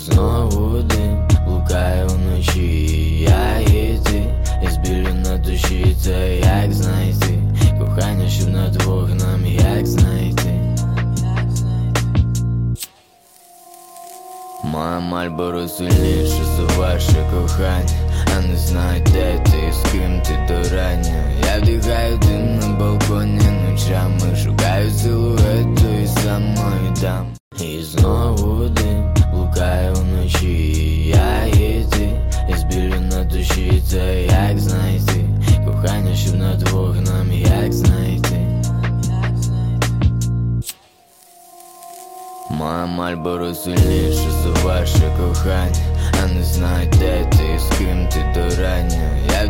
знову дим блукає вночі, я і ти, і з білю на душі, це як знайти кохання, щоб на двох нам як знайти. Моя Мальборо сильніше за ваше кохання, а не знаю, де ти і з ким ти до рання. Я вдихаю дим на балконі ночами, шукаю силуету і самої там. І знову дим блукає вночі, я і ти, і з білю на душі, це як знайти кохання, щоб на двох нам як знайти. Моя Мальборо сильніше за ваше кохання, а не знаю, де ти і з ким ти до рання. Я